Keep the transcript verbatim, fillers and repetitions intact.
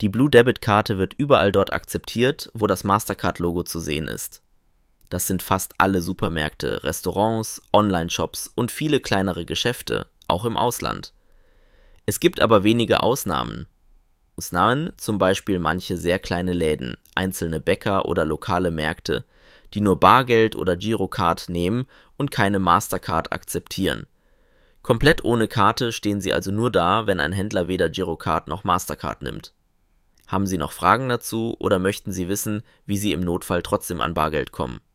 Die Blue Debit Karte wird überall dort akzeptiert, wo das Mastercard-Logo zu sehen ist. Das sind fast alle Supermärkte, Restaurants, Online-Shops und viele kleinere Geschäfte, auch im Ausland. Es gibt aber wenige Ausnahmen. Ausnahmen zum Beispiel manche sehr kleine Läden, einzelne Bäcker oder lokale Märkte, die nur Bargeld oder Girocard nehmen und keine Mastercard akzeptieren. Komplett ohne Karte stehen sie also nur da, wenn ein Händler weder Girocard noch Mastercard nimmt. Haben Sie noch Fragen dazu oder möchten Sie wissen, wie Sie im Notfall trotzdem an Bargeld kommen?